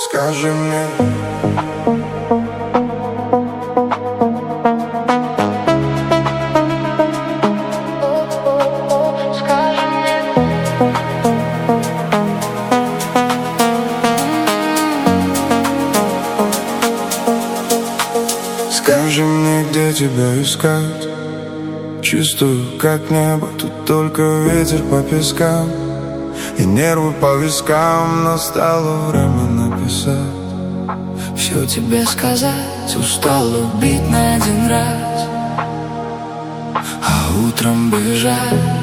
Скажи мне, скажи мне, где тебя искать. Чувствую, как небо, тут только ветер по пескам и нервы по вискам. Настало время написать, все тебе сказать. Устал убить на один раз, а утром бежать.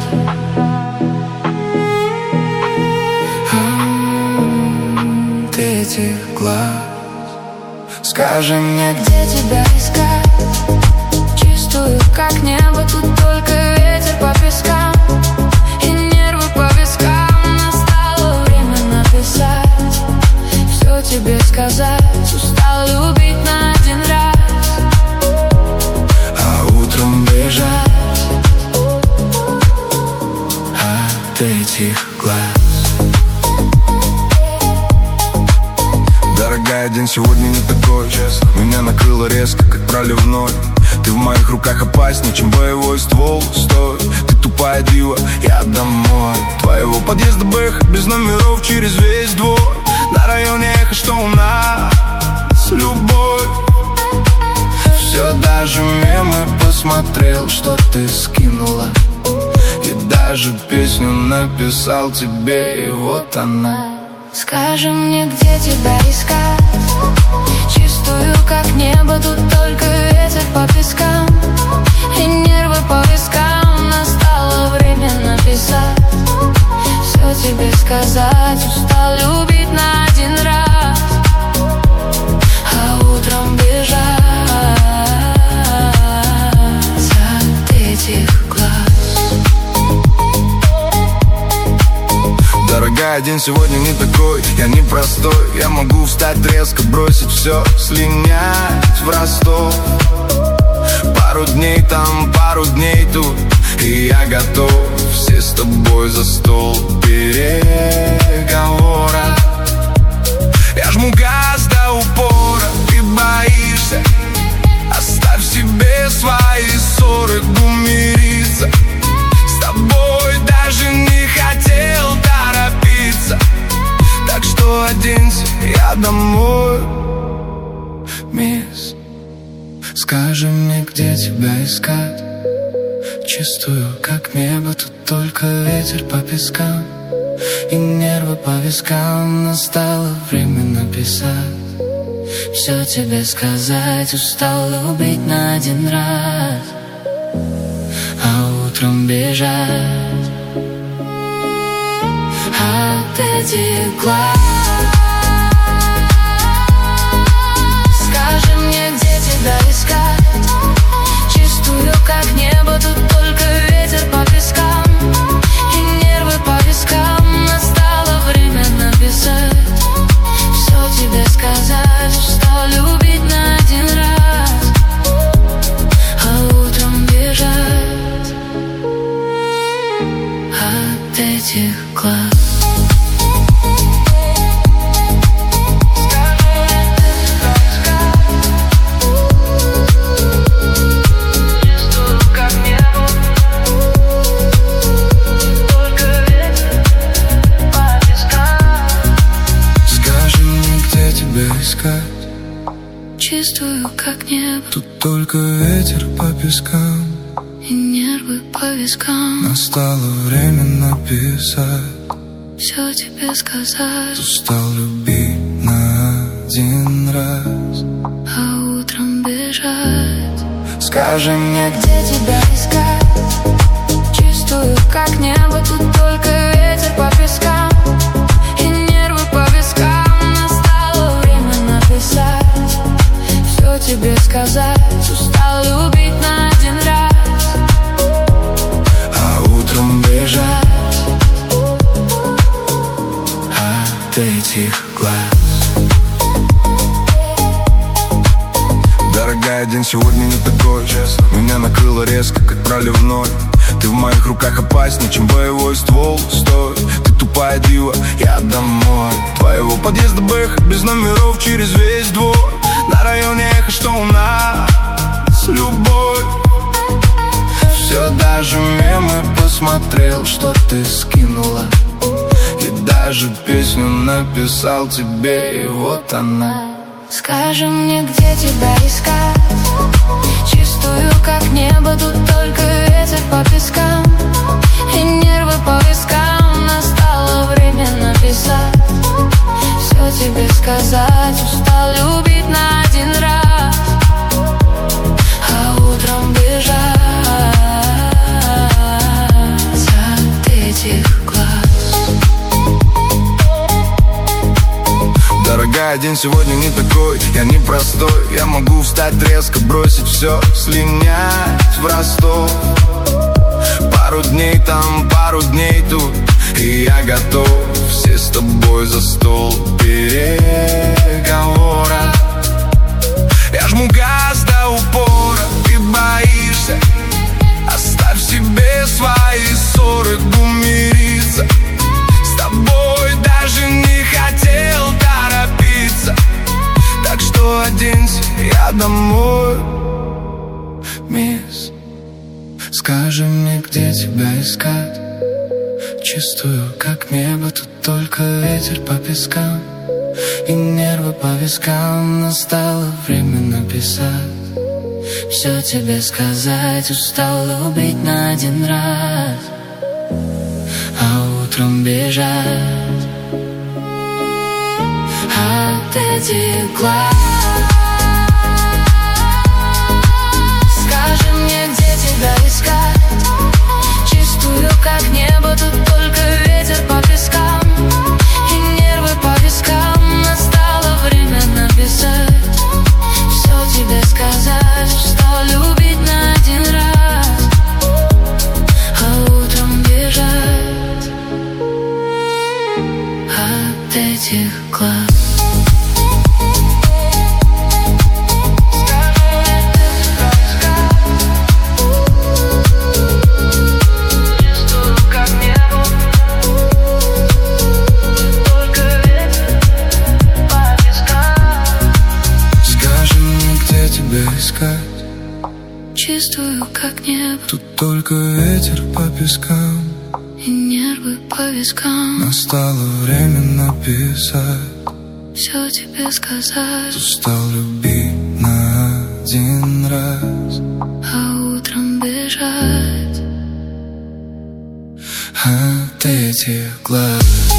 Ты этих глаз. Скажи мне, где тебя искать. Чувствую, как небо, тут только ветер по пескам и нервы по вискам. Настало время написать, все тебе сказать. Устал любить на один раз, а утром бежать от этих глаз. Дорогая, день сегодня не такой, честно. Меня накрыло резко, как проливной. Ты в моих руках опаснее, чем боевой ствол. Стой, ты тупая дива, я домой. Твоего подъезда бэх, без номеров через весь двор. На районе эхо, что у нас любовь. Все, даже мемы посмотрел, что ты скинула. И даже песню написал тебе, и вот она. Скажи мне, где тебя искать. Чувствую, как небо, тут только ветер по пескам и нервы по вискам. Настало время написать, все тебе сказать. Устал любить на один раз, а утром бежать от этих глаз. Дорогая, день сегодня не такой, я не простой. Я могу встать резко, бросить все, слинять в Ростов. Пару дней там, пару дней тут, и я готов. Все с тобой за стол переговора. Я жму газ до упора, ты боишься. Оставь себе свои ссоры, гумириться. С тобой даже не хотел торопиться. Так что оденься, я домой. Мисс, скажи мне, где тебя искать. Чувствую, как небо, тут только ветер по пескам и нервы по вискам. Настало время написать, все тебе сказать. Устал любить на один раз, а утром бежать от этих глаз. Скажи мне, где тебя искать. Чувствую, как небо, тут только ветер по пескам и нервы по вискам. Настало время написать, все тебе сказать. Устал любить на один раз, а утром бежать от этих глаз. Чувствую, как небо, тут только ветер по пескам и нервы по вискам. Настало время написать, все тебе сказать. Устал любить на один раз, а утром бежать. Скажи мне, где тебя искать. Чувствую, как небо, тут только ветер по пескам и нервы по вискам. Настало время написать, все тебе сказать. Устал любить на один раз, а утром бежать от этих глаз. Дорогая, день сегодня не такой, честно. Меня накрыло резко, как проливной. Ты в моих руках опаснее, чем боевой ствол. Стой, ты тупая тупая дива, я домой. Твоего подъезда бэха без номеров через весь двор. На районе эхо, что у нас любовь. Все, даже мемы посмотрел, что ты скинула. И даже песню написал тебе, и вот она. Скажи мне, где тебя искать? Чистую, как небо, тут только ветер по пескам и нервы по вискам. Настало время написать, все тебе сказать. Устал любить на один раз, а утром бежать от этих глаз. Дорогая, день сегодня не такой, я не простой. Я могу встать резко, бросить все, слинять в Ростов. Пару дней там, пару дней тут, и я готов. Все с тобой за стол переговора. Я жму газ до упора, ты боишься. Оставь себе свои ссоры, мириться. С тобой даже не хотел торопиться. Так что оденься, я домой. Мисс, скажи мне, где тебя искать? Чистую, как небо, тут только ветер по пескам и нервы по вискам. Настало время написать, все тебе сказать. Устал любить на один раз, а утром бежать от этих глаз. Скажи мне, где тебя искать? Чистую, как небо, тут только ветер по пескам и нервы по вискам. Настало время написать, все тебе сказать. Устал любить на один раз, а утром бежать от этих глаз. Чистую, как небо, тут только ветер по пескам и нервы по вискам. Настало время написать, все тебе сказать. устал любить на один раз, А утром бежать от этих глаз.